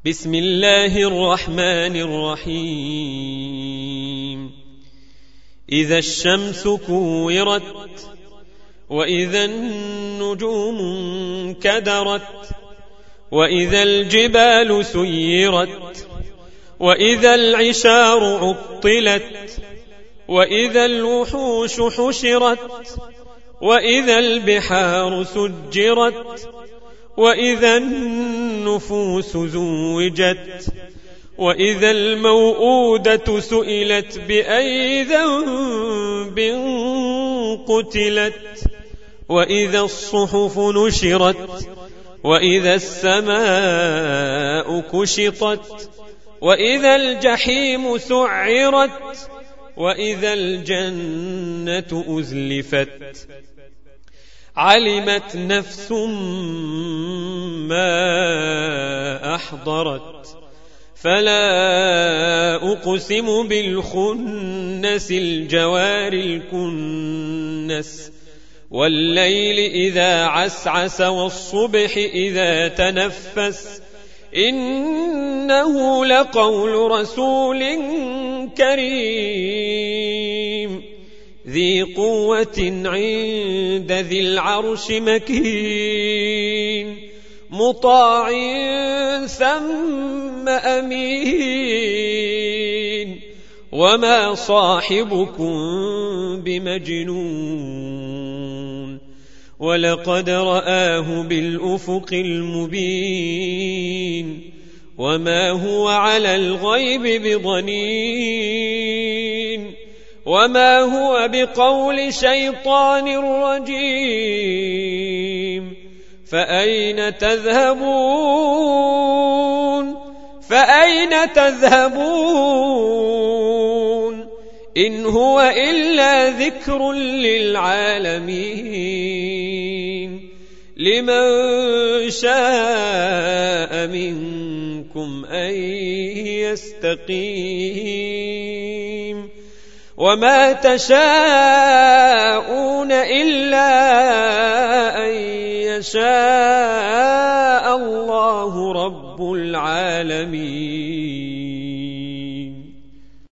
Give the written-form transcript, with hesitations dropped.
بسم الله الرحمن الرحيم إذا الشمس كورت وإذا النجوم انكدرت وإذا الجبال سيرت وإذا العشار عطلت وإذا الوحوش حشرت وإذا البحار سجرت وإذا النفوس زوجت وإذا الموءودة سئلت بأي ذنب قتلت وإذا الصحف نشرت وإذا السماء كشطت وإذا الجحيم سعرت وإذا الجنة أزلفت علمت نفس ما أحضرت فلا أقسم بالخنس الجوار الكنس والليل إذا عسعس والصبح إذا تنفس إنه لقول رسول كريم ذي قوة عند ذي العرش مكين مطاع ثم أمين وما صاحبكم بمجنون ولقد رآه بالأفق المبين وما هو على الغيب بضنين وما هو بقول شيطان رجيم فأين تذهبون إن هو إلا ذكر للعالمين لمن شاء منكم أن يستقيم وما تشاءون إلا أن يشاء